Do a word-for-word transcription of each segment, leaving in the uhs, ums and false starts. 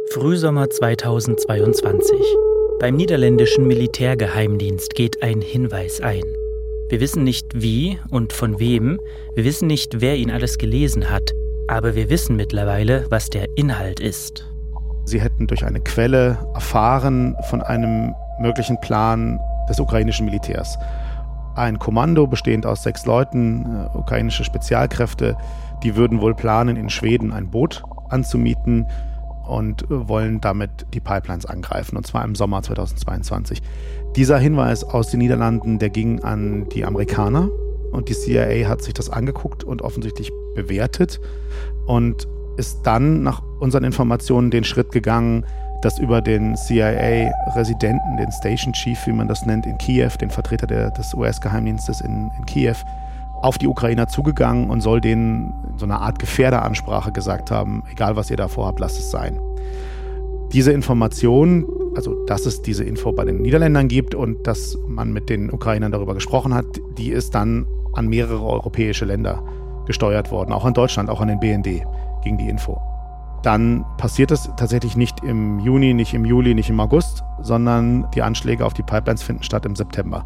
Frühsommer zweitausendzweiundzwanzig. Beim niederländischen Militärgeheimdienst geht ein Hinweis ein. Wir wissen nicht wie und von wem, wir wissen nicht, wer ihn alles gelesen hat, aber wir wissen mittlerweile, was der Inhalt ist. Sie hätten durch eine Quelle erfahren von einem möglichen Plan des ukrainischen Militärs. Ein Kommando bestehend aus sechs Leuten, äh, ukrainische Spezialkräfte, die würden wohl planen, in Schweden ein Boot anzumieten und wollen damit die Pipelines angreifen, und zwar im Sommer zweitausendzweiundzwanzig. Dieser Hinweis aus den Niederlanden, der ging an die Amerikaner, und die C I A hat sich das angeguckt und offensichtlich bewertet und ist dann nach unseren Informationen den Schritt gegangen, dass über den C I A-Residenten, den Station Chief, wie man das nennt, in Kiew, den Vertreter der, des U S-Geheimdienstes in, in Kiew, auf die Ukrainer zugegangen und soll denen so eine Art Gefährderansprache gesagt haben, egal was ihr da vorhabt, lasst es sein. Diese Information, also dass es diese Info bei den Niederländern gibt und dass man mit den Ukrainern darüber gesprochen hat, die ist dann an mehrere europäische Länder gesteuert worden, auch an Deutschland, auch an den B N D ging die Info. Dann passiert es tatsächlich nicht im Juni, nicht im Juli, nicht im August, sondern die Anschläge auf die Pipelines finden statt im September.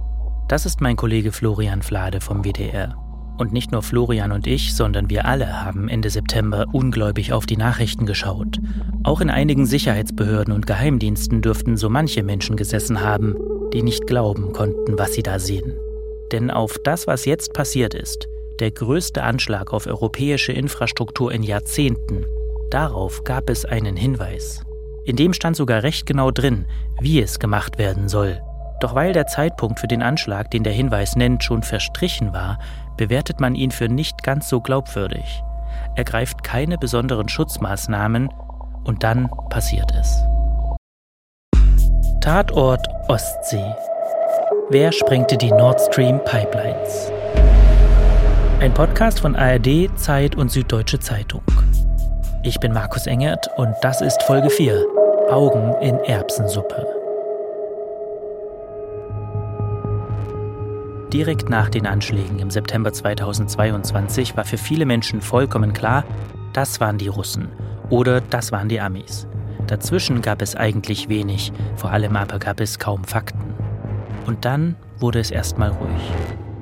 Das ist mein Kollege Florian Flade vom W D R. Und nicht nur Florian und ich, sondern wir alle haben Ende September ungläubig auf die Nachrichten geschaut. Auch in einigen Sicherheitsbehörden und Geheimdiensten dürften so manche Menschen gesessen haben, die nicht glauben konnten, was sie da sehen. Denn auf das, was jetzt passiert ist, der größte Anschlag auf europäische Infrastruktur in Jahrzehnten, darauf gab es einen Hinweis. In dem stand sogar recht genau drin, wie es gemacht werden soll. Doch weil der Zeitpunkt für den Anschlag, den der Hinweis nennt, schon verstrichen war, bewertet man ihn für nicht ganz so glaubwürdig. Er greift keine besonderen Schutzmaßnahmen und dann passiert es. Tatort Ostsee. Wer sprengte die Nord Stream Pipelines? Ein Podcast von A R D, Zeit und Süddeutsche Zeitung. Ich bin Markus Engert und das ist Folge vier, Augen in Erbsensuppe. Direkt nach den Anschlägen im September zweitausendzweiundzwanzig war für viele Menschen vollkommen klar, das waren die Russen oder das waren die Amis. Dazwischen gab es eigentlich wenig, vor allem aber gab es kaum Fakten. Und dann wurde es erstmal ruhig.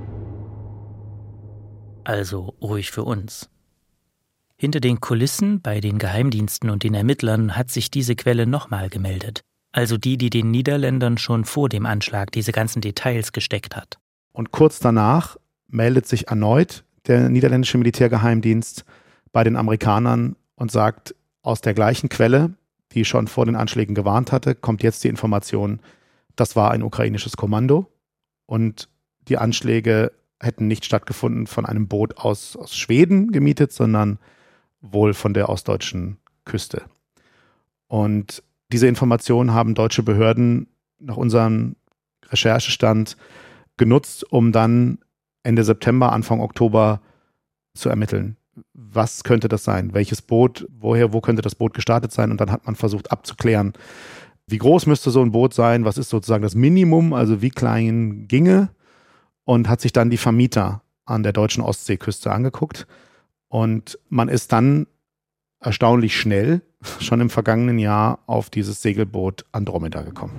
Also ruhig für uns. Hinter den Kulissen bei den Geheimdiensten und den Ermittlern hat sich diese Quelle nochmal gemeldet. Also die, die den Niederländern schon vor dem Anschlag diese ganzen Details gesteckt hat. Und kurz danach meldet sich erneut der niederländische Militärgeheimdienst bei den Amerikanern und sagt, aus der gleichen Quelle, die schon vor den Anschlägen gewarnt hatte, kommt jetzt die Information, das war ein ukrainisches Kommando und die Anschläge hätten nicht stattgefunden von einem Boot aus, aus Schweden gemietet, sondern wohl von der ostdeutschen Küste. Und diese Informationen haben deutsche Behörden nach unserem Recherchestand genutzt, um dann Ende September, Anfang Oktober zu ermitteln. Was könnte das sein? Welches Boot? Woher, wo könnte das Boot gestartet sein? Und dann hat man versucht abzuklären, wie groß müsste so ein Boot sein? Was ist sozusagen das Minimum? Also wie klein ginge? Und hat sich dann die Vermieter an der deutschen Ostseeküste angeguckt. Und man ist dann erstaunlich schnell, schon im vergangenen Jahr, auf dieses Segelboot Andromeda gekommen.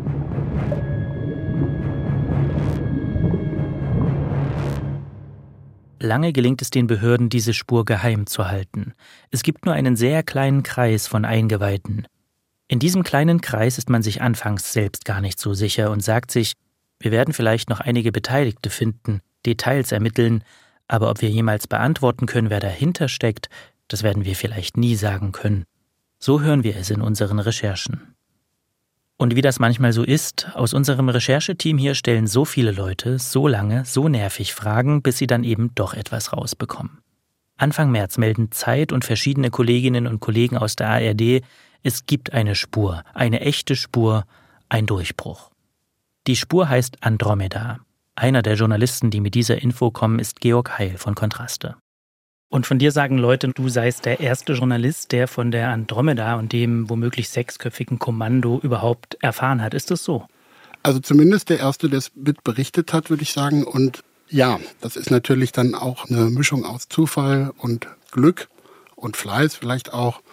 Lange gelingt es den Behörden, diese Spur geheim zu halten. Es gibt nur einen sehr kleinen Kreis von Eingeweihten. In diesem kleinen Kreis ist man sich anfangs selbst gar nicht so sicher und sagt sich, wir werden vielleicht noch einige Beteiligte finden, Details ermitteln, aber ob wir jemals beantworten können, wer dahinter steckt, das werden wir vielleicht nie sagen können. So hören wir es in unseren Recherchen. Und wie das manchmal so ist, aus unserem Rechercheteam hier stellen so viele Leute so lange, so nervig Fragen, bis sie dann eben doch etwas rausbekommen. Anfang März melden Zeit und verschiedene Kolleginnen und Kollegen aus der A R D, es gibt eine Spur, eine echte Spur, ein Durchbruch. Die Spur heißt Andromeda. Einer der Journalisten, die mit dieser Info kommen, ist Georg Heil von Kontraste. Und von dir sagen Leute, du seist der erste Journalist, der von der Andromeda und dem womöglich sechsköpfigen Kommando überhaupt erfahren hat. Ist das so? Also zumindest der erste, der es mit berichtet hat, würde ich sagen. Und ja, das ist natürlich dann auch eine Mischung aus Zufall und Glück und Fleiß vielleicht auch.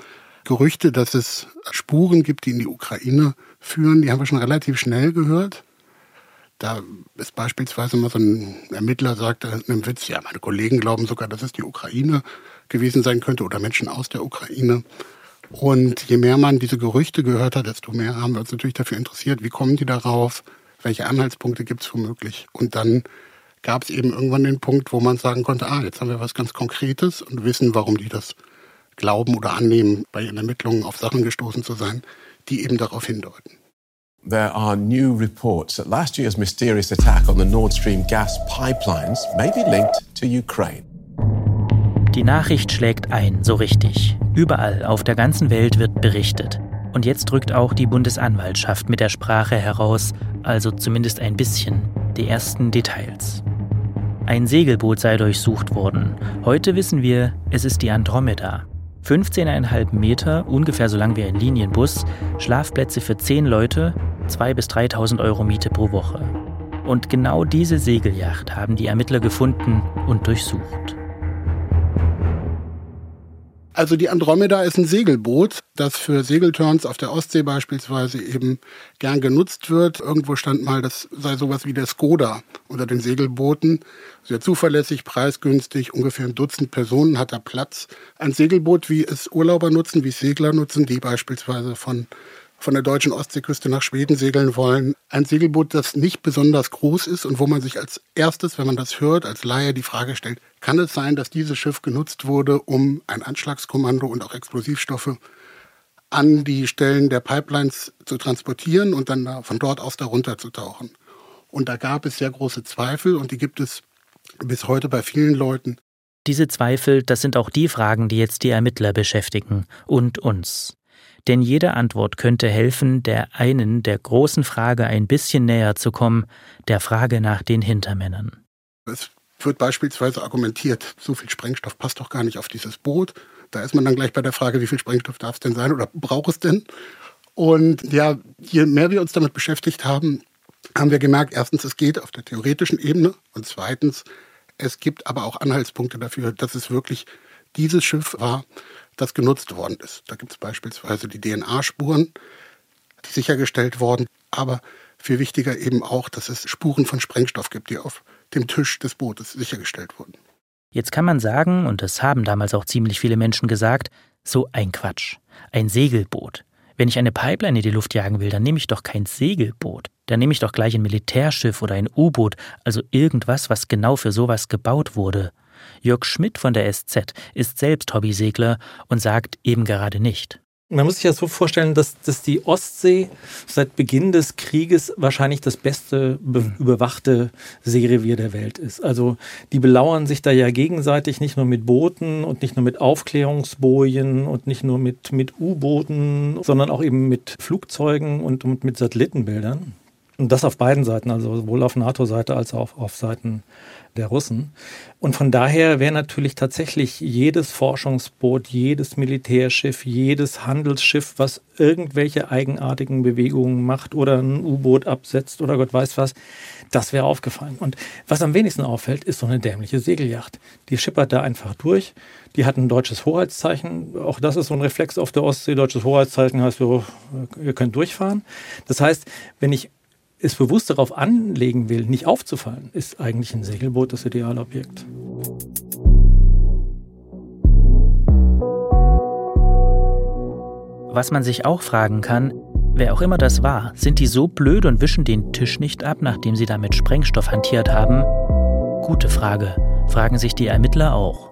Gerüchte, dass es Spuren gibt, die in die Ukraine führen, die haben wir schon relativ schnell gehört. Da ist beispielsweise mal so ein Ermittler, sagt in einem Witz, ja, meine Kollegen glauben sogar, dass es die Ukraine gewesen sein könnte oder Menschen aus der Ukraine. Und je mehr man diese Gerüchte gehört hat, desto mehr haben wir uns natürlich dafür interessiert, wie kommen die darauf, welche Anhaltspunkte gibt es womöglich. Und dann gab es eben irgendwann den Punkt, wo man sagen konnte, ah, jetzt haben wir was ganz Konkretes und wissen, warum die das glauben oder annehmen, bei ihren Ermittlungen auf Sachen gestoßen zu sein, die eben darauf hindeuten. There are new reports that last year's mysterious attack on the Nord Stream gas pipelines may be linked to Ukraine. Die Nachricht schlägt ein, so richtig. Überall auf der ganzen Welt wird berichtet. Und jetzt rückt auch die Bundesanwaltschaft mit der Sprache heraus, also zumindest ein bisschen, die ersten Details. Ein Segelboot sei durchsucht worden. Heute wissen wir, es ist die Andromeda. fünfzehn Komma fünf Meter, ungefähr so lang wie ein Linienbus, Schlafplätze für zehn Leute, zweitausend bis dreitausend Euro Miete pro Woche. Und genau diese Segelyacht haben die Ermittler gefunden und durchsucht. Also die Andromeda ist ein Segelboot, das für Segelturns auf der Ostsee beispielsweise eben gern genutzt wird. Irgendwo stand mal, das sei sowas wie der Skoda unter den Segelbooten. Sehr zuverlässig, preisgünstig, ungefähr ein Dutzend Personen hat da Platz. Ein Segelboot, wie es Urlauber nutzen, wie es Segler nutzen, die beispielsweise von von der deutschen Ostseeküste nach Schweden segeln wollen. Ein Segelboot, das nicht besonders groß ist und wo man sich als erstes, wenn man das hört, als Laie die Frage stellt, kann es sein, dass dieses Schiff genutzt wurde, um ein Anschlagskommando und auch Explosivstoffe an die Stellen der Pipelines zu transportieren und dann von dort aus darunter zu tauchen? Und da gab es sehr große Zweifel und die gibt es bis heute bei vielen Leuten. Diese Zweifel, das sind auch die Fragen, die jetzt die Ermittler beschäftigen und uns. Denn jede Antwort könnte helfen, der einen, der großen Frage ein bisschen näher zu kommen, der Frage nach den Hintermännern. Es wird beispielsweise argumentiert, so viel Sprengstoff passt doch gar nicht auf dieses Boot. Da ist man dann gleich bei der Frage, wie viel Sprengstoff darf es denn sein oder braucht es denn? Und ja, je mehr wir uns damit beschäftigt haben, haben wir gemerkt, erstens, es geht auf der theoretischen Ebene und zweitens, es gibt aber auch Anhaltspunkte dafür, dass es wirklich dieses Schiff war, das genutzt worden ist. Da gibt es beispielsweise die D N A-Spuren, die sichergestellt wurden, aber viel wichtiger eben auch, dass es Spuren von Sprengstoff gibt, die auf dem Tisch des Bootes sichergestellt wurden. Jetzt kann man sagen, und das haben damals auch ziemlich viele Menschen gesagt, so ein Quatsch, ein Segelboot. Wenn ich eine Pipeline in die Luft jagen will, dann nehme ich doch kein Segelboot. Dann nehme ich doch gleich ein Militärschiff oder ein U-Boot, also irgendwas, was genau für sowas gebaut wurde. Jörg Schmidt von der S Z ist selbst Hobbysegler und sagt eben gerade nicht. Man muss sich ja so vorstellen, dass, dass die Ostsee seit Beginn des Krieges wahrscheinlich das beste be- überwachte Seerevier der Welt ist. Also die belauern sich da ja gegenseitig nicht nur mit Booten und nicht nur mit Aufklärungsbojen und nicht nur mit, mit U-Booten, sondern auch eben mit Flugzeugen und, und mit Satellitenbildern. Und das auf beiden Seiten, also sowohl auf NATO-Seite als auch auf Seiten der Russen. Und von daher wäre natürlich tatsächlich jedes Forschungsboot, jedes Militärschiff, jedes Handelsschiff, was irgendwelche eigenartigen Bewegungen macht oder ein U-Boot absetzt oder Gott weiß was, das wäre aufgefallen. Und was am wenigsten auffällt, ist so eine dämliche Segelyacht. Die schippert da einfach durch. Die hat ein deutsches Hoheitszeichen. Auch das ist so ein Reflex auf der Ostsee. Deutsches Hoheitszeichen heißt, ihr könnt durchfahren. Das heißt, wenn ich es bewusst darauf anlegen will, nicht aufzufallen, ist eigentlich ein Segelboot das ideale Objekt. Was man sich auch fragen kann, wer auch immer das war, sind die so blöd und wischen den Tisch nicht ab, nachdem sie da mit Sprengstoff hantiert haben? Gute Frage, fragen sich die Ermittler auch.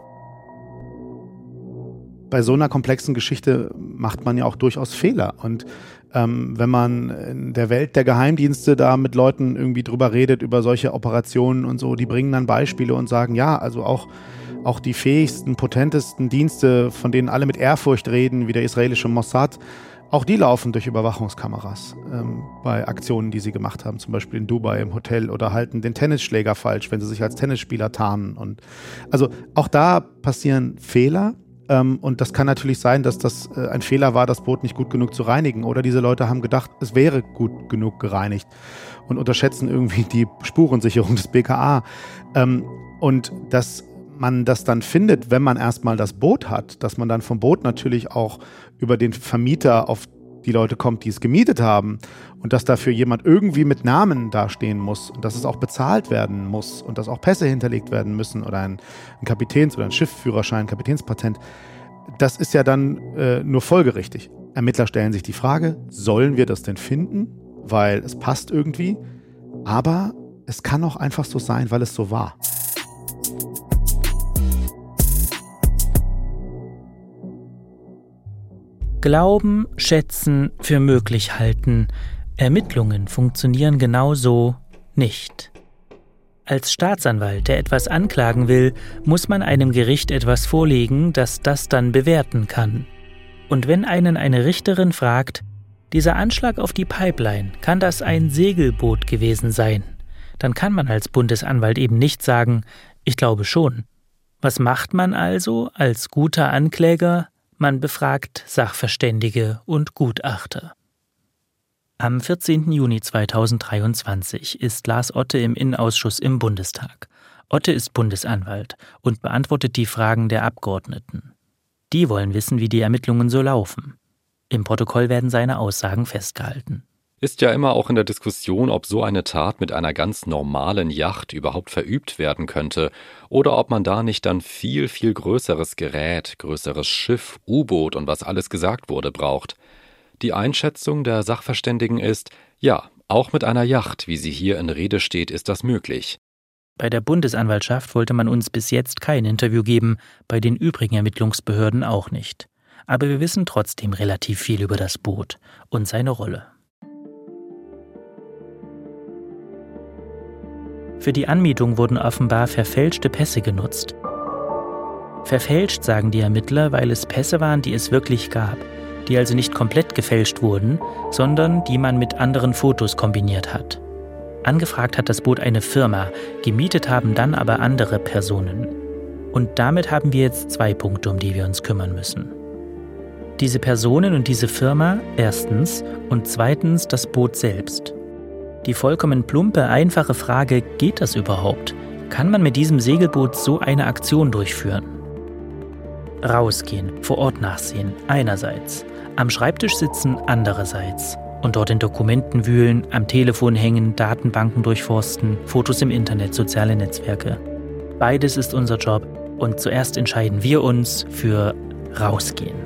Bei so einer komplexen Geschichte macht man ja auch durchaus Fehler. Und ähm, wenn man in der Welt der Geheimdienste da mit Leuten irgendwie drüber redet, über solche Operationen und so, die bringen dann Beispiele und sagen, ja, also auch, auch die fähigsten, potentesten Dienste, von denen alle mit Ehrfurcht reden, wie der israelische Mossad, auch die laufen durch Überwachungskameras ähm, bei Aktionen, die sie gemacht haben, zum Beispiel in Dubai im Hotel, oder halten den Tennisschläger falsch, wenn sie sich als Tennisspieler tarnen. Und also auch da passieren Fehler. Ähm, und das kann natürlich sein, dass das äh, ein Fehler war, das Boot nicht gut genug zu reinigen. Oder diese Leute haben gedacht, es wäre gut genug gereinigt und unterschätzen irgendwie die Spurensicherung des B K A. Ähm, und das man das dann findet, wenn man erstmal das Boot hat, dass man dann vom Boot natürlich auch über den Vermieter auf die Leute kommt, die es gemietet haben und dass dafür jemand irgendwie mit Namen dastehen muss und dass es auch bezahlt werden muss und dass auch Pässe hinterlegt werden müssen oder ein, ein Kapitäns- oder ein Schiffsführerschein, Kapitänspatent, das ist ja dann äh, nur folgerichtig. Ermittler stellen sich die Frage, sollen wir das denn finden, weil es passt irgendwie, aber es kann auch einfach so sein, weil es so war. Glauben, schätzen, für möglich halten. Ermittlungen funktionieren genauso nicht. Als Staatsanwalt, der etwas anklagen will, muss man einem Gericht etwas vorlegen, das das dann bewerten kann. Und wenn einen eine Richterin fragt, dieser Anschlag auf die Pipeline, kann das ein Segelboot gewesen sein? Dann kann man als Bundesanwalt eben nicht sagen, ich glaube schon. Was macht man also als guter Ankläger? Man befragt Sachverständige und Gutachter. Am vierzehnten Juni zweitausenddreiundzwanzig ist Lars Otte im Innenausschuss im Bundestag. Otte ist Bundesanwalt und beantwortet die Fragen der Abgeordneten. Die wollen wissen, wie die Ermittlungen so laufen. Im Protokoll werden seine Aussagen festgehalten. Ist ja immer auch in der Diskussion, ob so eine Tat mit einer ganz normalen Yacht überhaupt verübt werden könnte oder ob man da nicht dann viel, viel größeres Gerät, größeres Schiff, U-Boot und was alles gesagt wurde, braucht. Die Einschätzung der Sachverständigen ist, ja, auch mit einer Yacht, wie sie hier in Rede steht, ist das möglich. Bei der Bundesanwaltschaft wollte man uns bis jetzt kein Interview geben, bei den übrigen Ermittlungsbehörden auch nicht. Aber wir wissen trotzdem relativ viel über das Boot und seine Rolle. Für die Anmietung wurden offenbar verfälschte Pässe genutzt. Verfälscht, sagen die Ermittler, weil es Pässe waren, die es wirklich gab, die also nicht komplett gefälscht wurden, sondern die man mit anderen Fotos kombiniert hat. Angefragt hat das Boot eine Firma, gemietet haben dann aber andere Personen. Und damit haben wir jetzt zwei Punkte, um die wir uns kümmern müssen. Diese Personen und diese Firma, erstens, und zweitens das Boot selbst. Die vollkommen plumpe, einfache Frage, geht das überhaupt? Kann man mit diesem Segelboot so eine Aktion durchführen? Rausgehen, vor Ort nachsehen, einerseits. Am Schreibtisch sitzen, andererseits. Und dort in Dokumenten wühlen, am Telefon hängen, Datenbanken durchforsten, Fotos im Internet, soziale Netzwerke. Beides ist unser Job und zuerst entscheiden wir uns für Rausgehen.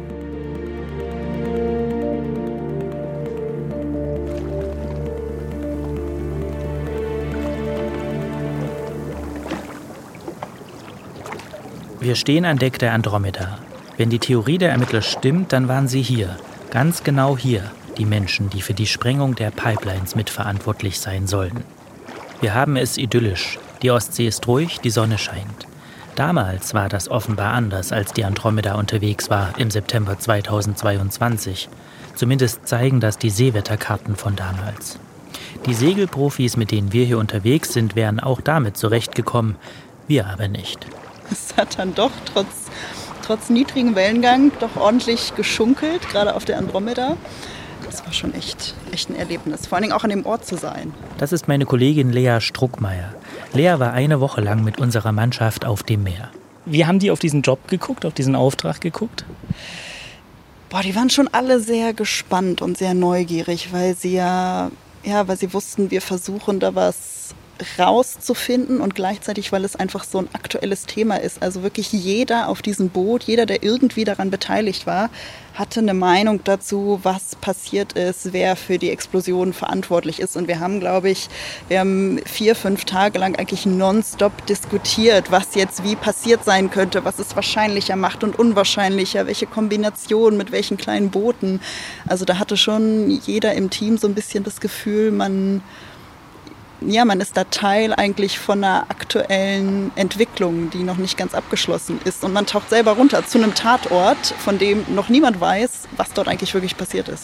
Wir stehen an Deck der Andromeda. Wenn die Theorie der Ermittler stimmt, dann waren sie hier, ganz genau hier, die Menschen, die für die Sprengung der Pipelines mitverantwortlich sein sollen. Wir haben es idyllisch. Die Ostsee ist ruhig, die Sonne scheint. Damals war das offenbar anders, als die Andromeda unterwegs war im September zweitausendzweiundzwanzig. Zumindest zeigen das die Seewetterkarten von damals. Die Segelprofis, mit denen wir hier unterwegs sind, wären auch damit zurechtgekommen, wir aber nicht. Es hat dann doch trotz, trotz niedrigem Wellengang doch ordentlich geschunkelt, gerade auf der Andromeda. Das war schon echt, echt ein Erlebnis, vor allen Dingen auch an dem Ort zu sein. Das ist meine Kollegin Lea Struckmeier. Lea war eine Woche lang mit unserer Mannschaft auf dem Meer. Wie haben die auf diesen Job geguckt, auf diesen Auftrag geguckt? Boah, die waren schon alle sehr gespannt und sehr neugierig, weil sie ja, ja, weil sie wussten, wir versuchen da was rauszufinden und gleichzeitig, weil es einfach so ein aktuelles Thema ist. Also wirklich jeder auf diesem Boot, jeder, der irgendwie daran beteiligt war, hatte eine Meinung dazu, was passiert ist, wer für die Explosion verantwortlich ist. Und wir haben, glaube ich, wir haben vier, fünf Tage lang eigentlich nonstop diskutiert, was jetzt wie passiert sein könnte, was es wahrscheinlicher macht und unwahrscheinlicher, welche Kombination mit welchen kleinen Booten. Also da hatte schon jeder im Team so ein bisschen das Gefühl, man Ja, man ist da Teil eigentlich von einer aktuellen Entwicklung, die noch nicht ganz abgeschlossen ist. Und man taucht selber runter zu einem Tatort, von dem noch niemand weiß, was dort eigentlich wirklich passiert ist.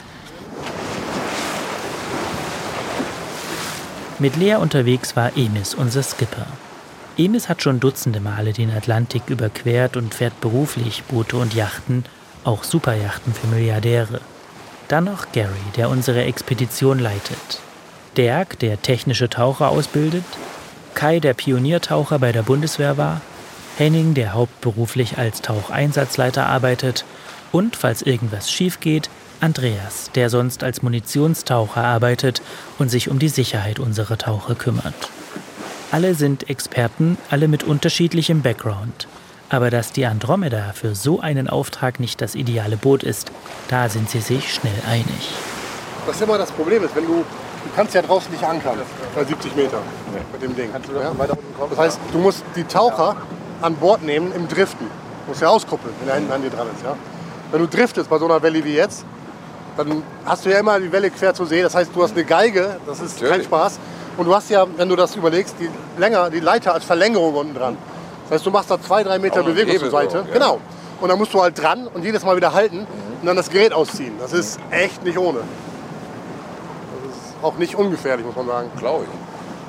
Mit Lea unterwegs war Emis, unser Skipper. Emis hat schon dutzende Male den Atlantik überquert und fährt beruflich Boote und Yachten, auch Superjachten für Milliardäre. Dann noch Gary, der unsere Expedition leitet. Dirk, der technische Taucher ausbildet, Kai, der Pioniertaucher bei der Bundeswehr war Henning, der hauptberuflich als Taucheinsatzleiter arbeitet, und, falls irgendwas schief geht, Andreas, der sonst als Munitionstaucher arbeitet und sich um die Sicherheit unserer Taucher kümmert. Alle sind Experten, alle mit unterschiedlichem Background. Aber dass die Andromeda für so einen Auftrag nicht das ideale Boot ist, da sind sie sich schnell einig. Was immer das Problem ist, wenn du, du kannst ja draußen nicht ankern, bei siebzig Meter mit dem Ding. Kannst du ja, weiter unten kommen? Das heißt, du musst die Taucher an Bord nehmen im Driften. Du musst ja auskuppeln, wenn er hinten an dir dran ist. Ja? Wenn du driftest bei so einer Welle wie jetzt, dann hast du ja immer die Welle quer zur See. Das heißt, du hast eine Geige, das ist kein Spaß. Und du hast ja, wenn du das überlegst, die, länger, die Leiter als Verlängerung unten dran. Das heißt, du machst da zwei, drei Meter Bewegung zur Seite. Ja. Genau. Und dann musst du halt dran und jedes Mal wieder halten mhm. und dann das Gerät ausziehen. Das ist echt nicht ohne. Das ist auch nicht ungefährlich, muss man sagen. Glaube ich.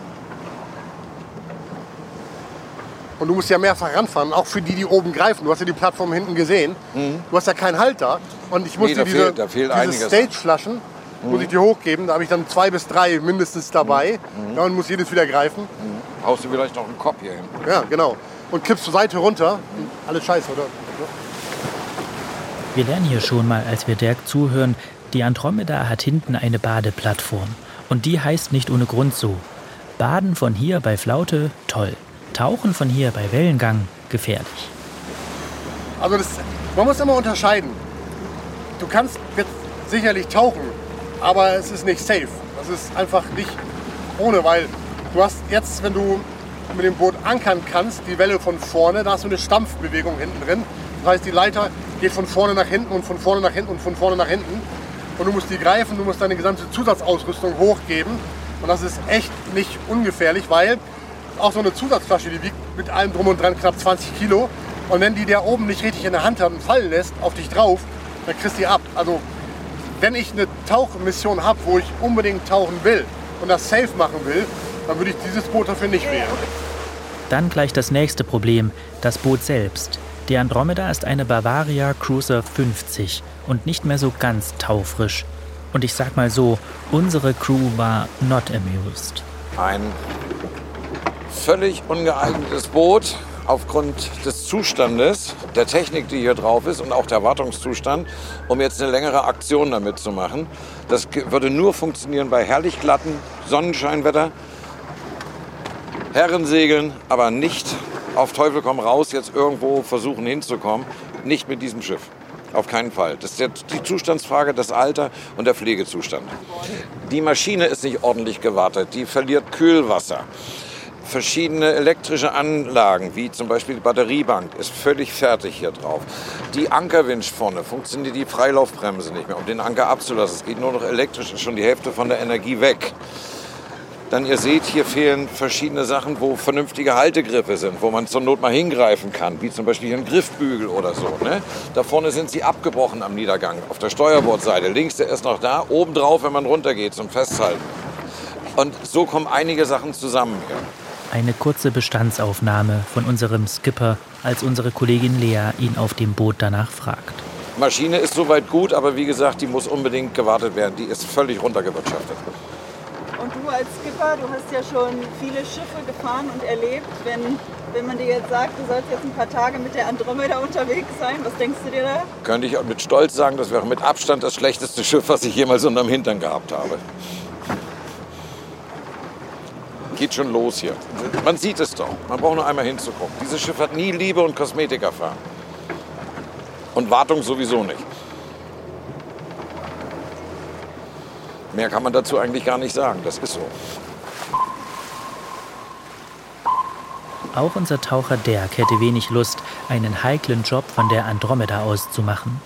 Und du musst ja mehrfach ranfahren, auch für die, die oben greifen. Du hast ja die Plattform hinten gesehen. Mhm. Du hast ja keinen Halt da. Und ich musste nee, diese, diese Stage-Flaschen, mhm. muss ich dir hochgeben. Da habe ich dann zwei bis drei mindestens dabei. Mhm. Ja, und muss jedes wieder greifen. Mhm. Haust du vielleicht noch einen Kopf hier hin. Ja, genau. Und kippst zur Seite runter. Alles scheiße, oder? Wir lernen hier schon mal, als wir Dirk zuhören, die Andromeda hat hinten eine Badeplattform. Und die heißt nicht ohne Grund so. Baden von hier bei Flaute, toll. Tauchen von hier bei Wellengang, gefährlich. Also das, man muss immer unterscheiden. Du kannst jetzt sicherlich tauchen, aber es ist nicht safe. Das ist einfach nicht ohne, weil du hast jetzt, wenn du mit dem Boot ankern kannst, die Welle von vorne, da hast du eine Stampfbewegung hinten drin. Das heißt, die Leiter geht von vorne nach hinten und von vorne nach hinten und von vorne nach hinten. Und du musst die greifen, du musst deine gesamte Zusatzausrüstung hochgeben. Und das ist echt nicht ungefährlich, weil auch so eine Zusatzflasche, die wiegt mit allem drum und dran knapp zwanzig Kilo. Und wenn die der oben nicht richtig in der Hand hat und fallen lässt auf dich drauf, dann kriegst du die ab. Also wenn ich eine Tauchmission habe, wo ich unbedingt tauchen will und das safe machen will, dann würde ich dieses Boot dafür nicht wählen. Dann gleich das nächste Problem, das Boot selbst. Die Andromeda ist eine Bavaria Cruiser fünfzig und nicht mehr so ganz taufrisch. Und ich sag mal so, unsere Crew war not amused. Ein völlig ungeeignetes Boot aufgrund des Zustandes, der Technik, die hier drauf ist und auch der Wartungszustand, um jetzt eine längere Aktion damit zu machen. Das würde nur funktionieren bei herrlich glatten Sonnenscheinwetter, Herrensegeln, aber nicht auf Teufel komm raus jetzt irgendwo versuchen hinzukommen. Nicht mit diesem Schiff. Auf keinen Fall. Das ist die Zustandsfrage, das Alter und der Pflegezustand. Die Maschine ist nicht ordentlich gewartet, die verliert Kühlwasser. Verschiedene elektrische Anlagen, wie zum Beispiel die Batteriebank, ist völlig fertig hier drauf. Die Ankerwinch vorne, funktioniert die Freilaufbremse nicht mehr, um den Anker abzulassen. Es geht nur noch elektrisch, ist schon die Hälfte von der Energie weg. Dann, ihr seht, hier fehlen verschiedene Sachen, wo vernünftige Haltegriffe sind, wo man zur Not mal hingreifen kann, wie zum Beispiel hier ein Griffbügel oder so. Ne? Da vorne sind sie abgebrochen am Niedergang, auf der Steuerbordseite. Links, der ist noch da, obendrauf, wenn man runtergeht zum Festhalten. Und so kommen einige Sachen zusammen hier. Eine kurze Bestandsaufnahme von unserem Skipper, als unsere Kollegin Lea ihn auf dem Boot danach fragt. Maschine ist soweit gut, aber wie gesagt, die muss unbedingt gewartet werden. Die ist völlig runtergewirtschaftet. Und du als Skipper, du hast ja schon viele Schiffe gefahren und erlebt. Wenn, wenn man dir jetzt sagt, du sollst jetzt ein paar Tage mit der Andromeda unterwegs sein, was denkst du dir da? Könnte ich mit Stolz sagen, das wäre mit Abstand das schlechteste Schiff, was ich jemals unterm Hintern gehabt habe. Geht schon los hier. Man sieht es doch. Man braucht nur einmal hinzugucken. Dieses Schiff hat nie Liebe und Kosmetik erfahren. Und Wartung sowieso nicht. Mehr kann man dazu eigentlich gar nicht sagen. Das ist so. Auch unser Taucher Dirk hätte wenig Lust, einen heiklen Job von der Andromeda aus zu machen.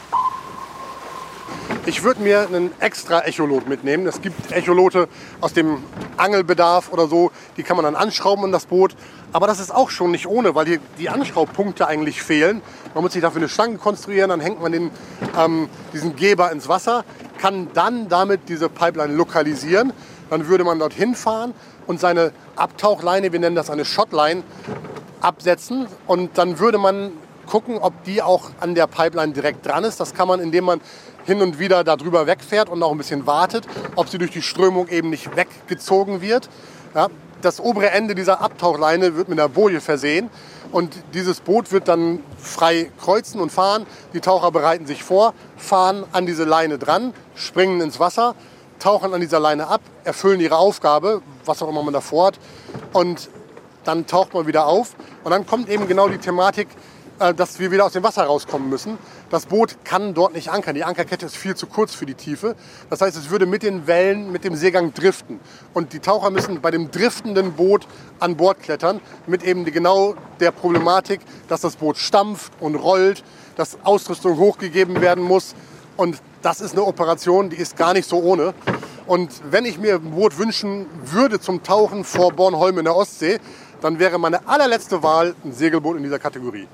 Ich würde mir einen extra Echolot mitnehmen. Es gibt Echolote aus dem Angelbedarf oder so, die kann man dann anschrauben an das Boot. Aber das ist auch schon nicht ohne, weil hier die Anschraubpunkte eigentlich fehlen. Man muss sich dafür eine Stange konstruieren, dann hängt man den, ähm, diesen Geber ins Wasser, kann dann damit diese Pipeline lokalisieren. Dann würde man dorthin fahren und seine Abtauchleine, wir nennen das eine Shotline, absetzen. Und dann würde man gucken, ob die auch an der Pipeline direkt dran ist. Das kann man, indem man hin und wieder darüber wegfährt und auch ein bisschen wartet, ob sie durch die Strömung eben nicht weggezogen wird. Ja, das obere Ende dieser Abtauchleine wird mit einer Boje versehen. Und dieses Boot wird dann frei kreuzen und fahren. Die Taucher bereiten sich vor, fahren an diese Leine dran, springen ins Wasser, tauchen an dieser Leine ab, erfüllen ihre Aufgabe, was auch immer man davor hat. Und dann taucht man wieder auf. Und dann kommt eben genau die Thematik, dass wir wieder aus dem Wasser rauskommen müssen. Das Boot kann dort nicht ankern. Die Ankerkette ist viel zu kurz für die Tiefe. Das heißt, es würde mit den Wellen, mit dem Seegang driften. Und die Taucher müssen bei dem driftenden Boot an Bord klettern, mit eben genau der Problematik, dass das Boot stampft und rollt, dass Ausrüstung hochgegeben werden muss. Und das ist eine Operation, die ist gar nicht so ohne. Und wenn ich mir ein Boot wünschen würde zum Tauchen vor Bornholm in der Ostsee, dann wäre meine allerletzte Wahl ein Segelboot in dieser Kategorie.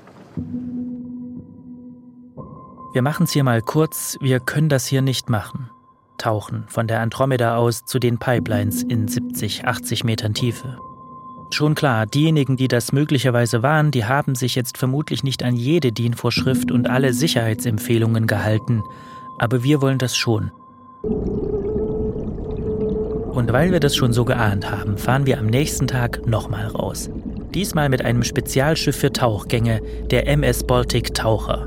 Wir machen es hier mal kurz, wir können das hier nicht machen. Tauchen von der Andromeda aus zu den Pipelines in siebzig, achtzig Metern Tiefe. Schon klar, diejenigen, die das möglicherweise waren, die haben sich jetzt vermutlich nicht an jede D I N-Vorschrift und alle Sicherheitsempfehlungen gehalten. Aber wir wollen das schon. Und weil wir das schon so geahnt haben, fahren wir am nächsten Tag nochmal raus. Diesmal mit einem Spezialschiff für Tauchgänge, der M S Baltic Taucher.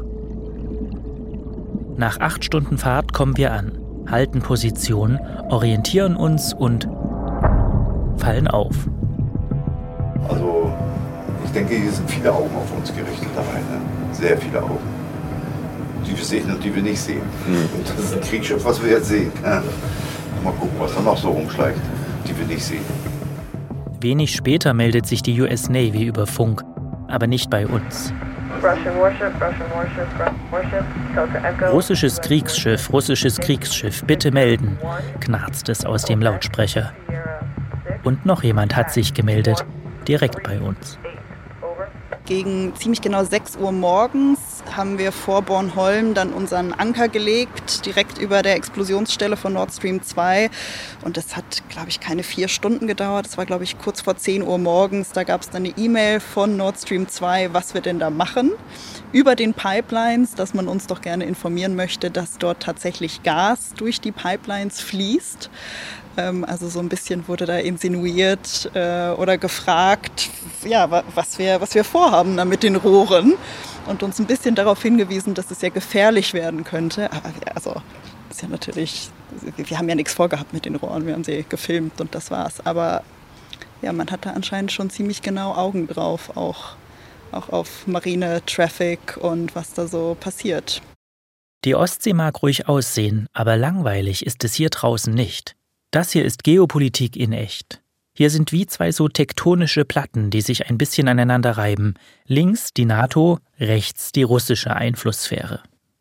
Nach acht Stunden Fahrt kommen wir an, halten Position, orientieren uns und fallen auf. Also ich denke, hier sind viele Augen auf uns gerichtet dabei, ne? Sehr viele Augen. Die wir sehen und die wir nicht sehen. Und das ist ein Kriegsschiff, was wir jetzt sehen. Ja. Mal gucken, was da noch so rumschleicht, die wir nicht sehen. Wenig später meldet sich die U S Navy über Funk, aber nicht bei uns. Russisches Kriegsschiff, russisches Kriegsschiff, bitte melden, knarzt es aus dem Lautsprecher. Und noch jemand hat sich gemeldet, direkt bei uns. Gegen ziemlich genau sechs Uhr morgens haben wir vor Bornholm dann unseren Anker gelegt, direkt über der Explosionsstelle von Nord Stream zwei. Und das hat, glaube ich, keine vier Stunden gedauert. Das war, glaube ich, kurz vor zehn Uhr morgens. Da gab es dann eine E-Mail von Nord Stream zwei, was wir denn da machen. Über den Pipelines, dass man uns doch gerne informieren möchte, dass dort tatsächlich Gas durch die Pipelines fließt. Also so ein bisschen wurde da insinuiert äh, oder gefragt, ja, was wir, was wir vorhaben da mit den Rohren und uns ein bisschen darauf hingewiesen, dass es ja gefährlich werden könnte. Aber also ist ja natürlich, wir haben ja nichts vorgehabt mit den Rohren, wir haben sie gefilmt und das war's. Aber ja, man hatte anscheinend schon ziemlich genau Augen drauf, auch, auch auf Marine-Traffic und was da so passiert. Die Ostsee mag ruhig aussehen, aber langweilig ist es hier draußen nicht. Das hier ist Geopolitik in echt. Hier sind wie zwei so tektonische Platten, die sich ein bisschen aneinander reiben. Links die NATO, rechts die russische Einflusssphäre.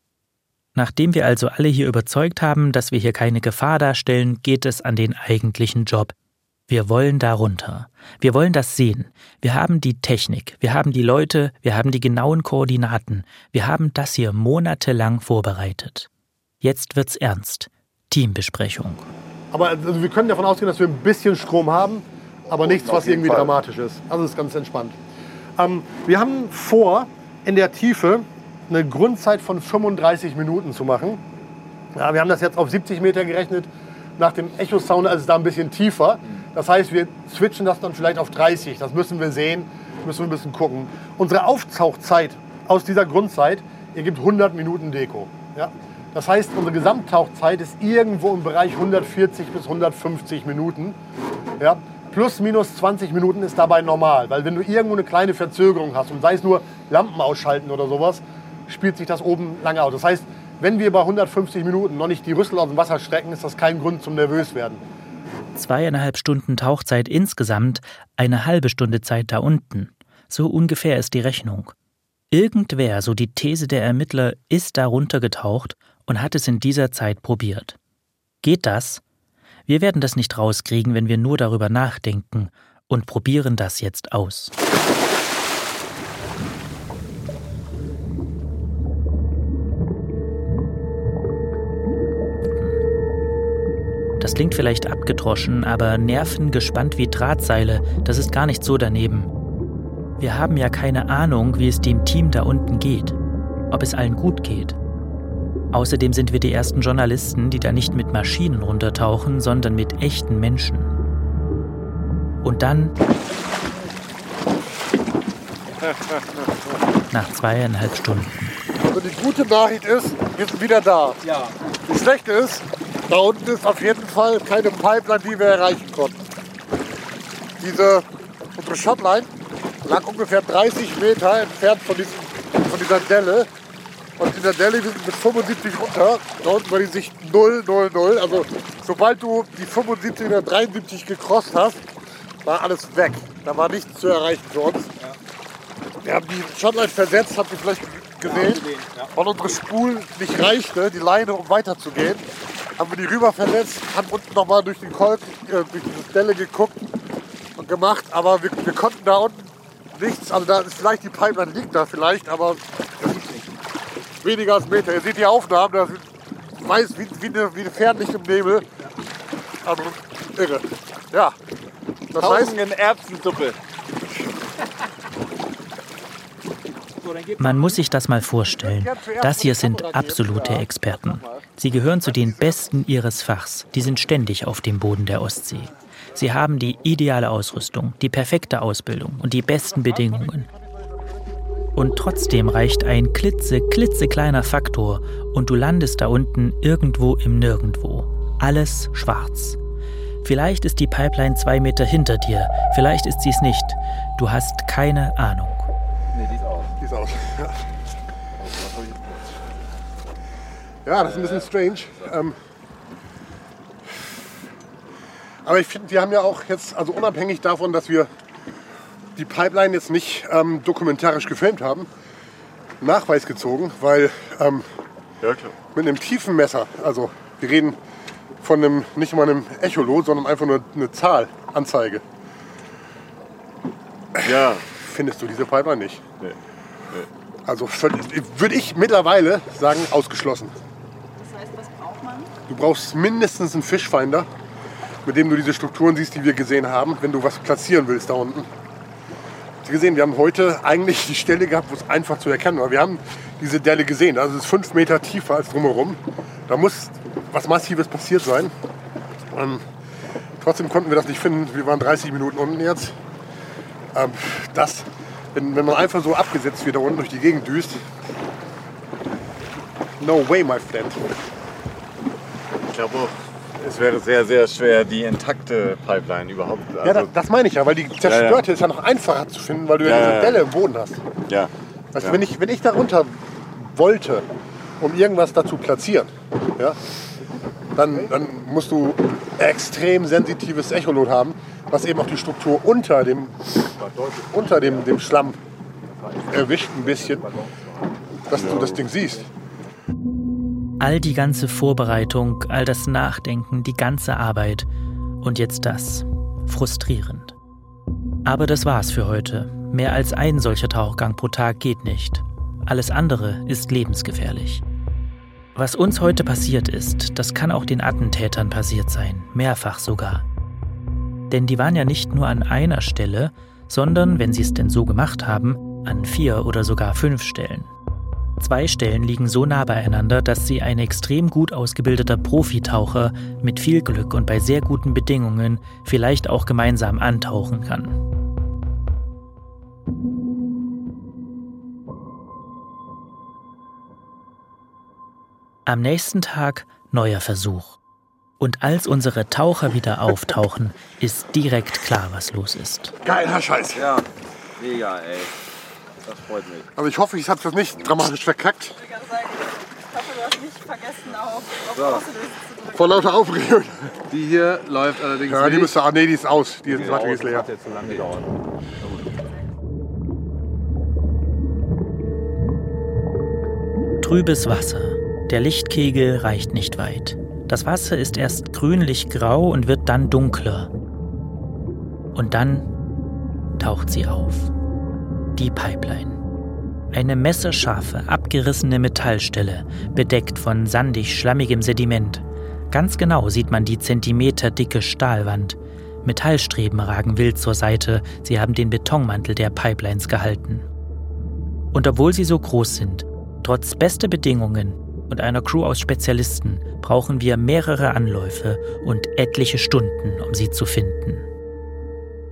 Nachdem wir also alle hier überzeugt haben, dass wir hier keine Gefahr darstellen, geht es an den eigentlichen Job. Wir wollen da runter. Wir wollen das sehen. Wir haben die Technik, wir haben die Leute, wir haben die genauen Koordinaten. Wir haben das hier monatelang vorbereitet. Jetzt wird's ernst. Teambesprechung. Aber also wir können davon ausgehen, dass wir ein bisschen Strom haben, aber nichts, was irgendwie Fall. dramatisch ist. Also es ist ganz entspannt. Ähm, wir haben vor, in der Tiefe eine Grundzeit von fünfunddreißig Minuten zu machen. Ja, wir haben das jetzt auf siebzig Meter gerechnet. Nach dem Echo-Sound ist es da ein bisschen tiefer. Das heißt, wir switchen das dann vielleicht auf dreißig. Das müssen wir sehen, müssen wir ein bisschen gucken. Unsere Auftauchzeit aus dieser Grundzeit ergibt hundert Minuten Deko. Ja? Das heißt, unsere Gesamttauchzeit ist irgendwo im Bereich hundertvierzig bis hundertfünfzig Minuten. Ja, plus minus zwanzig Minuten ist dabei normal, weil wenn du irgendwo eine kleine Verzögerung hast und sei es nur Lampen ausschalten oder sowas, spielt sich das oben lange aus. Das heißt, wenn wir bei hundertfünfzig Minuten noch nicht die Rüssel aus dem Wasser strecken, ist das kein Grund zum nervös werden. Zweieinhalb Stunden Tauchzeit insgesamt, eine halbe Stunde Zeit da unten. So ungefähr ist die Rechnung. Irgendwer, so die These der Ermittler, ist da runtergetaucht und hat es in dieser Zeit probiert. Geht das? Wir werden das nicht rauskriegen, wenn wir nur darüber nachdenken und probieren das jetzt aus. Das klingt vielleicht abgedroschen, aber Nerven gespannt wie Drahtseile, das ist gar nicht so daneben. Wir haben ja keine Ahnung, wie es dem Team da unten geht, ob es allen gut geht. Außerdem sind wir die ersten Journalisten, die da nicht mit Maschinen runtertauchen, sondern mit echten Menschen. Und dann, nach zweieinhalb Stunden. Also die gute Nachricht ist, wir sind wieder da. Ja. Die schlechte ist, da unten ist auf jeden Fall keine Pipeline, die wir erreichen konnten. Diese, unsere Shotline lag ungefähr dreißig Meter entfernt von, diesem, von dieser Delle. Und in der Delle, wir sind mit fünfundsiebzig runter. Da unten war die Sicht null, null, null. Also sobald du die fünfundsiebzig oder dreiundsiebzig gecrossed hast, war alles weg. Da war nichts zu erreichen für uns. Ja. Wir haben die Shotline versetzt, habt ihr vielleicht gesehen. Ja. Weil unsere Spul nicht reichte, die Leine, um weiterzugehen, haben wir die rüber versetzt, haben unten nochmal durch den Kolk, äh, durch diese Delle geguckt und gemacht. Aber wir, wir konnten da unten nichts. Also da ist vielleicht die Pipeline liegt da vielleicht, aber weniger als Meter. Ihr seht die Aufnahmen, da ist weiß wie, wie, eine, wie eine Fernlicht im Nebel. Also irre. Ja. Das heißt, Erbsensuppe. Man muss sich das mal vorstellen. Das hier sind absolute Experten. Sie gehören zu den Besten ihres Fachs. Die sind ständig auf dem Boden der Ostsee. Sie haben die ideale Ausrüstung, die perfekte Ausbildung und die besten Bedingungen. Und trotzdem reicht ein klitze, klitzekleiner Faktor und du landest da unten irgendwo im Nirgendwo. Alles schwarz. Vielleicht ist die Pipeline zwei Meter hinter dir, vielleicht ist sie es nicht. Du hast keine Ahnung. Nee, die ist aus. Die ist aus, ja. Ja, das ist ein bisschen strange. Ähm, aber ich finde, wir haben ja auch jetzt, also unabhängig davon, dass wir die Pipeline jetzt nicht ähm, dokumentarisch gefilmt haben, Nachweis gezogen, weil ähm, ja, klar. Mit einem tiefen Messer, also wir reden von einem, nicht mal einem Echolot, sondern einfach nur eine Zahlanzeige. Ja. Findest du diese Pipeline nicht? Nee. Nee. Also würde ich mittlerweile sagen, ausgeschlossen. Das heißt, was braucht man? Du brauchst mindestens einen Fischfinder, mit dem du diese Strukturen siehst, die wir gesehen haben, wenn du was platzieren willst da unten. Sie gesehen, wir haben heute eigentlich die Stelle gehabt, wo es einfach zu erkennen war. Wir haben diese Delle gesehen, also es ist fünf Meter tiefer als drumherum. Da muss was Massives passiert sein. Und trotzdem konnten wir das nicht finden. Wir waren dreißig Minuten unten jetzt. Ähm, das, wenn, wenn man einfach so abgesetzt wird da unten durch die Gegend düst. No way, my friend. Ich glaube auch, es wäre sehr, sehr schwer, die intakte Pipeline überhaupt. Also ja, das, das meine ich ja, weil die zerstörte ja, ja. ist ja noch einfacher zu finden, weil du ja, ja diese Delle im Boden hast. Ja. Also ja. wenn ich, wenn ich da runter wollte, um irgendwas da zu platzieren, ja, dann, dann musst du extrem sensitives Echolot haben, was eben auch die Struktur unter dem, unter dem, dem Schlamm erwischt ein bisschen, dass du das Ding siehst. All die ganze Vorbereitung, all das Nachdenken, die ganze Arbeit und jetzt das. Frustrierend. Aber das war's für heute. Mehr als ein solcher Tauchgang pro Tag geht nicht. Alles andere ist lebensgefährlich. Was uns heute passiert ist, das kann auch den Attentätern passiert sein, mehrfach sogar. Denn die waren ja nicht nur an einer Stelle, sondern, wenn sie es denn so gemacht haben, an vier oder sogar fünf Stellen. Zwei Stellen liegen so nah beieinander, dass sie ein extrem gut ausgebildeter Profitaucher mit viel Glück und bei sehr guten Bedingungen vielleicht auch gemeinsam antauchen kann. Am nächsten Tag neuer Versuch. Und als unsere Taucher wieder auftauchen, ist direkt klar, was los ist. Geiler Scheiß. Ja, mega, ey. Das freut mich. Also ich hoffe, ich habe das nicht dramatisch verkackt. Ich hoffe, du hast nicht vergessen, auf, auf so. Auslösen zu drücken. Vor lauter Aufregung. Die hier läuft allerdings ja, die müsste, ah, nee, die ist aus. Die ist okay, ist leer. Das hat jetzt zu lange gedauert. Trübes Wasser. Der Lichtkegel reicht nicht weit. Das Wasser ist erst grünlich-grau und wird dann dunkler. Und dann taucht sie auf. Die Pipeline. Eine messerscharfe, abgerissene Metallstelle, bedeckt von sandig-schlammigem Sediment. Ganz genau sieht man die zentimeterdicke Stahlwand. Metallstreben ragen wild zur Seite, sie haben den Betonmantel der Pipelines gehalten. Und obwohl sie so groß sind, trotz bester Bedingungen und einer Crew aus Spezialisten, brauchen wir mehrere Anläufe und etliche Stunden, um sie zu finden.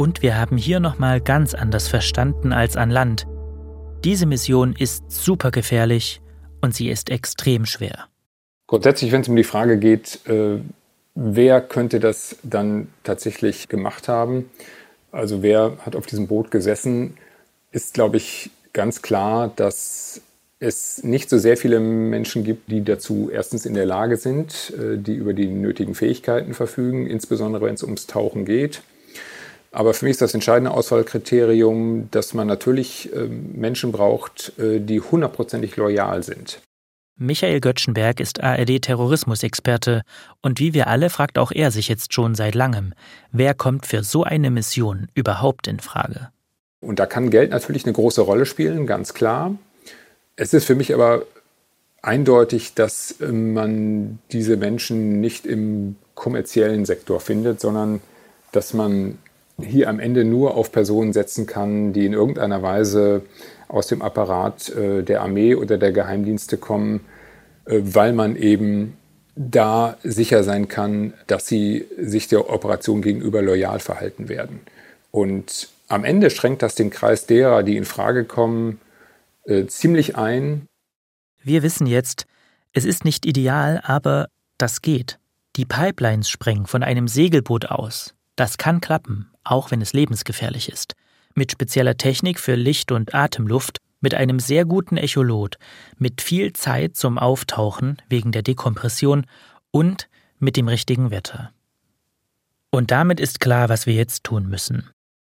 Und wir haben hier nochmal ganz anders verstanden als an Land. Diese Mission ist super gefährlich und sie ist extrem schwer. Grundsätzlich, wenn es um die Frage geht, äh, wer könnte das dann tatsächlich gemacht haben, also wer hat auf diesem Boot gesessen, ist, glaube ich, ganz klar, dass es nicht so sehr viele Menschen gibt, die dazu erstens in der Lage sind, äh, die über die nötigen Fähigkeiten verfügen, insbesondere wenn es ums Tauchen geht. Aber für mich ist das entscheidende Auswahlkriterium, dass man natürlich äh, Menschen braucht, äh, die hundertprozentig loyal sind. Michael Göttschenberg ist A R D-Terrorismusexperte und wie wir alle fragt auch er sich jetzt schon seit langem, wer kommt für so eine Mission überhaupt in Frage? Und da kann Geld natürlich eine große Rolle spielen, ganz klar. Es ist für mich aber eindeutig, dass man diese Menschen nicht im kommerziellen Sektor findet, sondern dass man hier am Ende nur auf Personen setzen kann, die in irgendeiner Weise aus dem Apparat äh, der Armee oder der Geheimdienste kommen, äh, weil man eben da sicher sein kann, dass sie sich der Operation gegenüber loyal verhalten werden. Und am Ende schränkt das den Kreis derer, die in Frage kommen, äh, ziemlich ein. Wir wissen jetzt, es ist nicht ideal, aber das geht. Die Pipelines sprengen von einem Segelboot aus. Das kann klappen, auch wenn es lebensgefährlich ist. Mit spezieller Technik für Licht- und Atemluft, mit einem sehr guten Echolot, mit viel Zeit zum Auftauchen wegen der Dekompression und mit dem richtigen Wetter. Und damit ist klar, was wir jetzt tun müssen.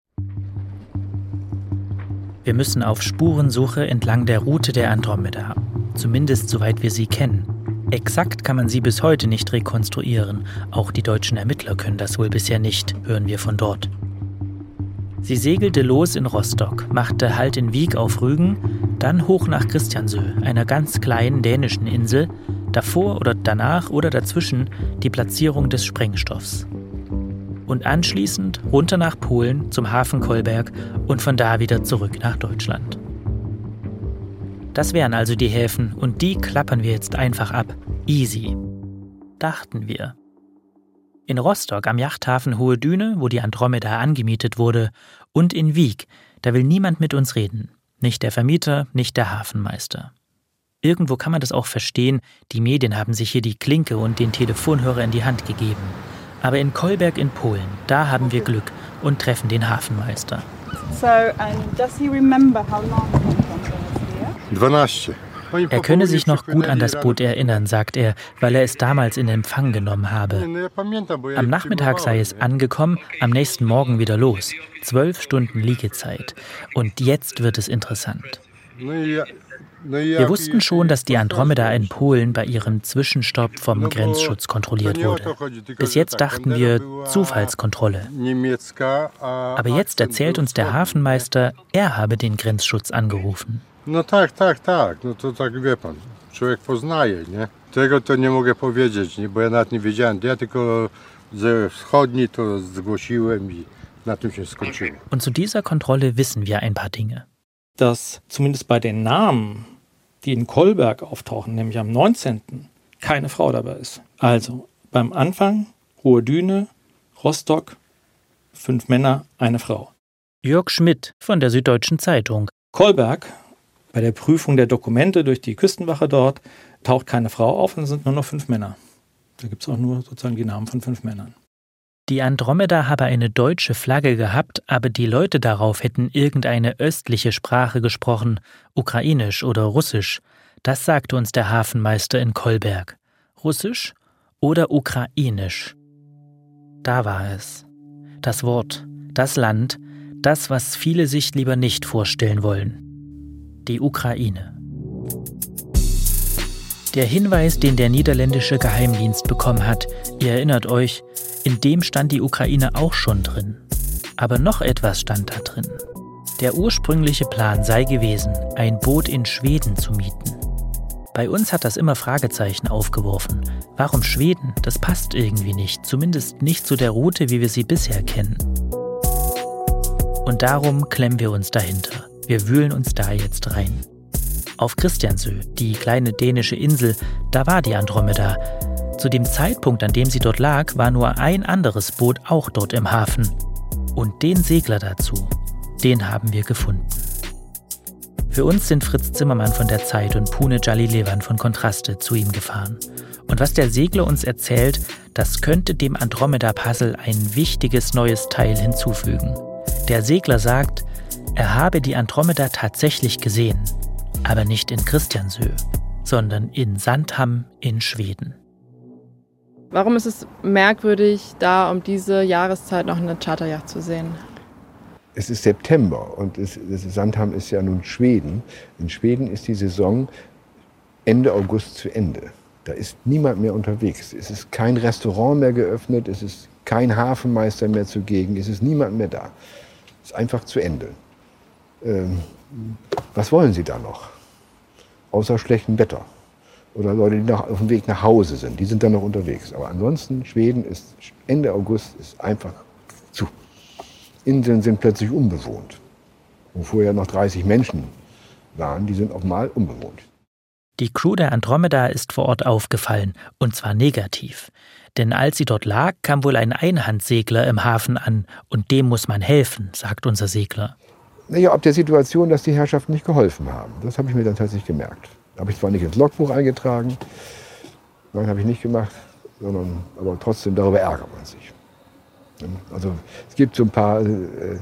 Wir müssen auf Spurensuche entlang der Route der Andromeda, zumindest soweit wir sie kennen. Exakt kann man sie bis heute nicht rekonstruieren, auch die deutschen Ermittler können das wohl bisher nicht, hören wir von dort. Sie segelte los in Rostock, machte Halt in Wiek auf Rügen, dann hoch nach Christiansø, einer ganz kleinen dänischen Insel, davor oder danach oder dazwischen die Platzierung des Sprengstoffs. Und anschließend runter nach Polen zum Hafen Kolberg und von da wieder zurück nach Deutschland. Das wären also die Häfen und die klappern wir jetzt einfach ab. Easy. Dachten wir. In Rostock am Yachthafen Hohe Düne, wo die Andromeda angemietet wurde, und in Wiek, da will niemand mit uns reden. Nicht der Vermieter, nicht der Hafenmeister. Irgendwo kann man das auch verstehen, die Medien haben sich hier die Klinke und den Telefonhörer in die Hand gegeben. Aber in Kolberg in Polen, da haben wir Glück und treffen den Hafenmeister. So, and does he remember how long he was here? Er könne sich noch gut an das Boot erinnern, sagt er, weil er es damals in Empfang genommen habe. Am Nachmittag sei es angekommen, am nächsten Morgen wieder los. Zwölf Stunden Liegezeit. Und jetzt wird es interessant. Wir wussten schon, dass die Andromeda in Polen bei ihrem Zwischenstopp vom Grenzschutz kontrolliert wurde. Bis jetzt dachten wir Zufallskontrolle. Aber jetzt erzählt uns der Hafenmeister, er habe den Grenzschutz angerufen. No tak, tak, tak. No to tak wie pan. Człowiek poznaje, nie? Tego to nie mogę powiedzieć, nie? Bo ja nawet nie wiedziałem. Ja tylko ze wschodni to zgłosiłem i na tym się skończyło. Und zu dieser Kontrolle wissen wir ein paar Dinge. Dass zumindest bei den Namen, die in Kolberg auftauchen, nämlich am neunzehnten keine Frau dabei ist. Also beim Anfang Hohe Düne, Rostock, fünf Männer, eine Frau. Jörg Schmidt von der Süddeutschen Zeitung. Kolberg, bei der Prüfung der Dokumente durch die Küstenwache dort, taucht keine Frau auf und es sind nur noch fünf Männer. Da gibt es auch nur sozusagen die Namen von fünf Männern. Die Andromeda habe eine deutsche Flagge gehabt, aber die Leute darauf hätten irgendeine östliche Sprache gesprochen, ukrainisch oder russisch. Das sagte uns der Hafenmeister in Kolberg. Russisch oder ukrainisch? Da war es. Das Wort, das Land, das, was viele sich lieber nicht vorstellen wollen. Die Ukraine. Der Hinweis, den der niederländische Geheimdienst bekommen hat, ihr erinnert euch, in dem stand die Ukraine auch schon drin. Aber noch etwas stand da drin. Der ursprüngliche Plan sei gewesen, ein Boot in Schweden zu mieten. Bei uns hat das immer Fragezeichen aufgeworfen. Warum Schweden? Das passt irgendwie nicht, zumindest nicht zu der Route, wie wir sie bisher kennen. Und darum klemmen wir uns dahinter. Wir wühlen uns da jetzt rein. Auf Christiansø, die kleine dänische Insel, da war die Andromeda. Zu dem Zeitpunkt, an dem sie dort lag, war nur ein anderes Boot auch dort im Hafen. Und den Segler dazu, den haben wir gefunden. Für uns sind Fritz Zimmermann von der Zeit und Pune Jalilewand von Kontraste zu ihm gefahren. Und was der Segler uns erzählt, das könnte dem Andromeda-Puzzle ein wichtiges neues Teil hinzufügen. Der Segler sagt, er habe die Andromeda tatsächlich gesehen, aber nicht in Christiansö, sondern in Sandhamn in Schweden. Warum ist es merkwürdig, da um diese Jahreszeit noch eine Charterjacht zu sehen? Es ist September und es, das Sandhamn ist ja nun Schweden. In Schweden ist die Saison Ende August zu Ende. Da ist niemand mehr unterwegs. Es ist kein Restaurant mehr geöffnet, es ist kein Hafenmeister mehr zugegen, es ist niemand mehr da. Es ist einfach zu Ende. Ähm, was wollen Sie da noch? Außer schlechtem Wetter. Oder Leute, die noch auf dem Weg nach Hause sind, die sind dann noch unterwegs. Aber ansonsten, Schweden ist Ende August ist einfach zu. Inseln sind plötzlich unbewohnt. Wo vorher noch dreißig Menschen waren, die sind auf einmal unbewohnt. Die Crew der Andromeda ist vor Ort aufgefallen, und zwar negativ. Denn als sie dort lag, kam wohl ein Einhandsegler im Hafen an, und dem muss man helfen, sagt unser Segler. Naja, ob der Situation, dass die Herrschaften nicht geholfen haben, das habe ich mir dann tatsächlich gemerkt. Habe ich zwar nicht ins Logbuch eingetragen, nein, habe ich nicht gemacht, sondern aber trotzdem darüber ärgert man sich. Also es gibt so ein paar äh,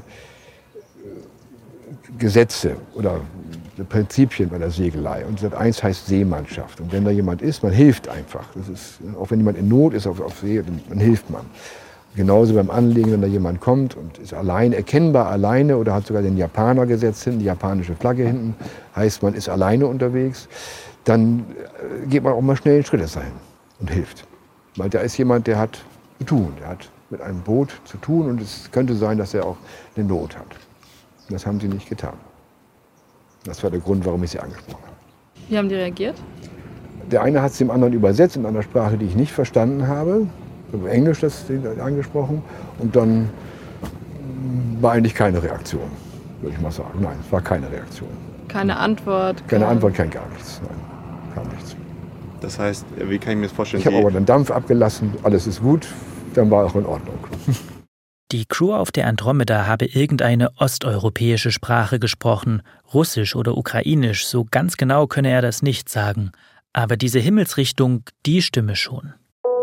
Gesetze oder Prinzipien bei der Segelei. Und das eins heißt Seemannschaft. Und wenn da jemand ist, man hilft einfach. Das ist, auch wenn jemand in Not ist auf, auf See, dann hilft man. Genauso beim Anlegen, wenn da jemand kommt und ist allein, erkennbar alleine oder hat sogar den Japaner-Gesetz hinten, die japanische Flagge hinten, heißt, man ist alleine unterwegs, dann geht man auch mal schnell einen Schritt dahin und hilft. Weil da ist jemand, der hat zu tun, der hat mit einem Boot zu tun und es könnte sein, dass er auch eine Not hat. Das haben sie nicht getan. Das war der Grund, warum ich sie angesprochen habe. Wie haben die reagiert? Der eine hat es dem anderen übersetzt in einer Sprache, die ich nicht verstanden habe. Auf Englisch das angesprochen. Und dann war eigentlich keine Reaktion, würde ich mal sagen. Nein, es war keine Reaktion. Keine Antwort? Keine kein... Antwort, kein gar nichts. Nein, kam nichts. Das heißt, wie kann ich mir das vorstellen? Ich habe aber den Dampf abgelassen, alles ist gut, dann war auch in Ordnung. Die Crew auf der Andromeda habe irgendeine osteuropäische Sprache gesprochen, Russisch oder Ukrainisch, so ganz genau könne er das nicht sagen. Aber diese Himmelsrichtung, die stimme schon.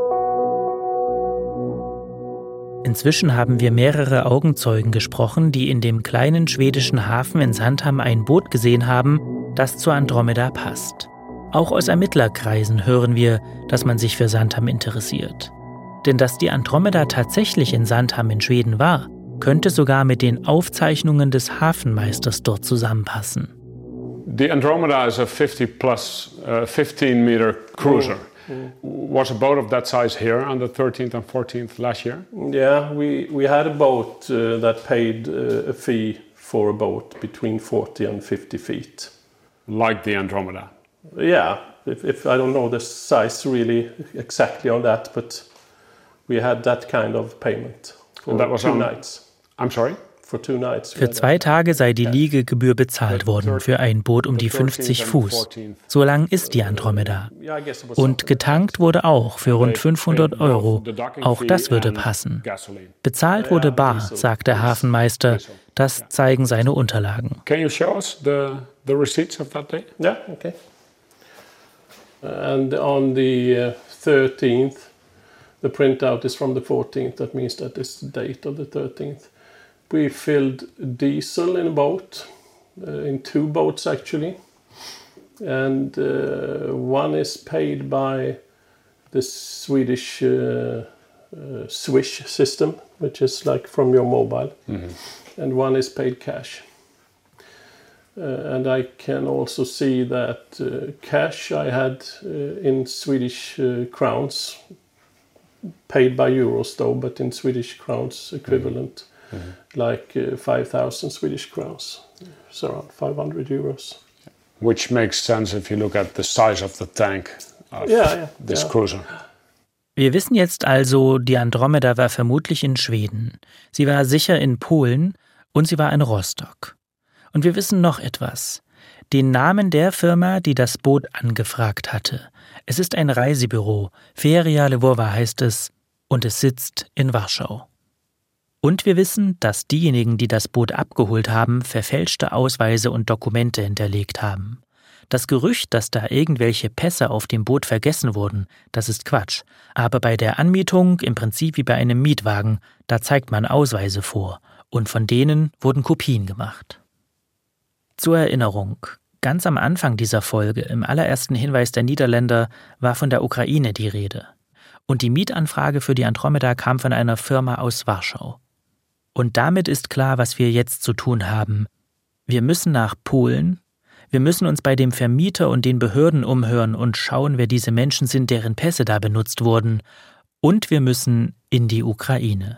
Inzwischen haben wir mehrere Augenzeugen gesprochen, die in dem kleinen schwedischen Hafen in Sandhamn ein Boot gesehen haben, das zur Andromeda passt. Auch aus Ermittlerkreisen hören wir, dass man sich für Sandhamn interessiert. Denn dass die Andromeda tatsächlich in Sandhamn in Schweden war, könnte sogar mit den Aufzeichnungen des Hafenmeisters dort zusammenpassen. The Andromeda is a fifty plus uh, fifteen meter cruiser. Mm. Was a boat of that size here on the thirteenth and fourteenth last year? Yeah, we, we had a boat uh, that paid uh, a fee for a boat between forty and fifty feet. Like the Andromeda? Yeah, if, if I don't know the size really exactly on that, but we had that kind of payment for that was two on, nights. I'm sorry? For two nights. Für zwei Tage sei die Liegegebühr bezahlt worden für ein Boot um die fünfzig Fuß. So lang ist die Andromeda. Und getankt wurde auch für rund fünfhundert Euro. Auch das würde passen. Bezahlt wurde bar, sagt der Hafenmeister. Das zeigen seine Unterlagen. Can you show us the, the receipts of that day? Yeah, okay. And on the uh, thirteenth, the printout is from the fourteenth. That means that is the date of the thirteenth. We filled diesel in a boat, uh, in two boats actually, and uh, one is paid by the Swedish uh, uh, Swish system, which is like from your mobile, mm-hmm. and one is paid cash. Uh, and I can also see that uh, cash I had uh, in Swedish uh, crowns, paid by euros though, but in Swedish crowns equivalent. Mm-hmm. Mm-hmm. Like uh, five thousand Swedish crowns, so around five hundred euros. Which makes sense if you look at the size of the tank of yeah, yeah, this yeah. cruiser. Wir wissen jetzt also, die Andromeda war vermutlich in Schweden. Sie war sicher in Polen und sie war in Rostock. Und wir wissen noch etwas. Den Namen der Firma, die das Boot angefragt hatte. Es ist ein Reisebüro. Feria Lwowa heißt es und es sitzt in Warschau. Und wir wissen, dass diejenigen, die das Boot abgeholt haben, verfälschte Ausweise und Dokumente hinterlegt haben. Das Gerücht, dass da irgendwelche Pässe auf dem Boot vergessen wurden, das ist Quatsch. Aber bei der Anmietung, im Prinzip wie bei einem Mietwagen, da zeigt man Ausweise vor. Und von denen wurden Kopien gemacht. Zur Erinnerung: Ganz am Anfang dieser Folge, im allerersten Hinweis der Niederländer, war von der Ukraine die Rede. Und die Mietanfrage für die Andromeda kam von einer Firma aus Warschau. Und damit ist klar, was wir jetzt zu tun haben. Wir müssen nach Polen, wir müssen uns bei dem Vermieter und den Behörden umhören und schauen, wer diese Menschen sind, deren Pässe da benutzt wurden. Und wir müssen in die Ukraine.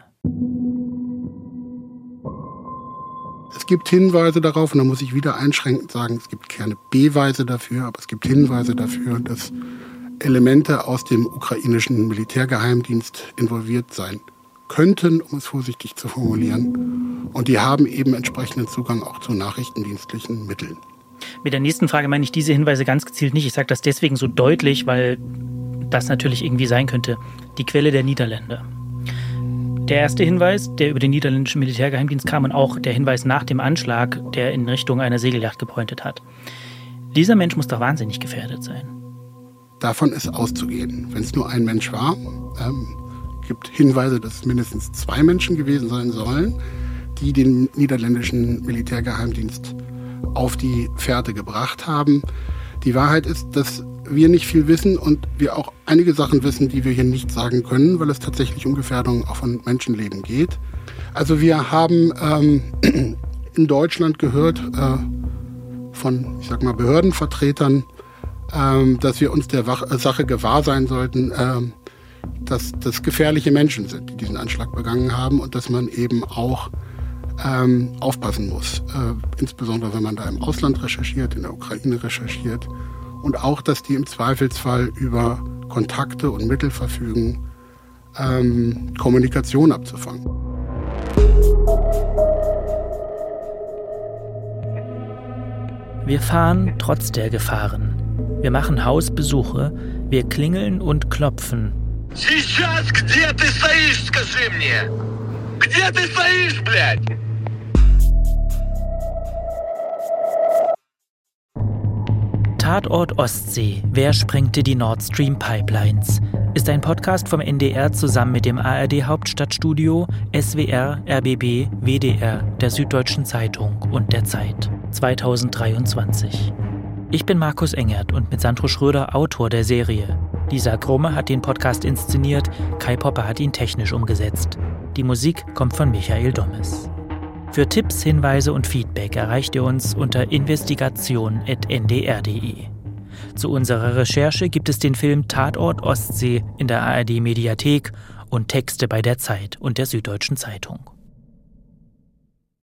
Es gibt Hinweise darauf, und da muss ich wieder einschränkend sagen, es gibt keine Beweise dafür, aber es gibt Hinweise dafür, dass Elemente aus dem ukrainischen Militärgeheimdienst involviert sein könnten, um es vorsichtig zu formulieren. Und die haben eben entsprechenden Zugang auch zu nachrichtendienstlichen Mitteln. Mit der nächsten Frage meine ich diese Hinweise ganz gezielt nicht. Ich sage das deswegen so deutlich, weil das natürlich irgendwie sein könnte. Die Quelle der Niederländer. Der erste Hinweis, der über den niederländischen Militärgeheimdienst kam, und auch der Hinweis nach dem Anschlag, der in Richtung einer Segelyacht gepointet hat. Dieser Mensch muss doch wahnsinnig gefährdet sein. Davon ist auszugehen. Wenn es nur ein Mensch war, ähm, gibt Hinweise, dass es mindestens zwei Menschen gewesen sein sollen, die den niederländischen Militärgeheimdienst auf die Fährte gebracht haben. Die Wahrheit ist, dass wir nicht viel wissen und wir auch einige Sachen wissen, die wir hier nicht sagen können, weil es tatsächlich um Gefährdung auch von Menschenleben geht. Also wir haben ähm, in Deutschland gehört äh, von, ich sag mal, Behördenvertretern, ähm, dass wir uns der Wach- Sache gewahr sein sollten, ähm, dass das gefährliche Menschen sind, die diesen Anschlag begangen haben und dass man eben auch ähm, aufpassen muss. Äh, insbesondere wenn man da im Ausland recherchiert, in der Ukraine recherchiert. Und auch, dass die im Zweifelsfall über Kontakte und Mittel verfügen, ähm, Kommunikation abzufangen. Wir fahren trotz der Gefahren. Wir machen Hausbesuche, wir klingeln und klopfen. Сейчас где ты стоишь, скажи мне? Где ты стоишь, блядь? Tatort Ostsee. Wer sprengte die Nord Stream Pipelines? Ist ein Podcast vom N D R zusammen mit dem A R D Hauptstadtstudio, S W R, R B B, W D R, der Süddeutschen Zeitung und der Zeit. zweitausenddreiundzwanzig. Ich bin Markus Engert und mit Sandro Schröder Autor der Serie. Lisa Krumme hat den Podcast inszeniert, Kai Popper hat ihn technisch umgesetzt. Die Musik kommt von Michael Dommes. Für Tipps, Hinweise und Feedback erreicht ihr uns unter investigation at n d r punkt d e. Zu unserer Recherche gibt es den Film Tatort Ostsee in der A R D Mediathek und Texte bei der Zeit und der Süddeutschen Zeitung.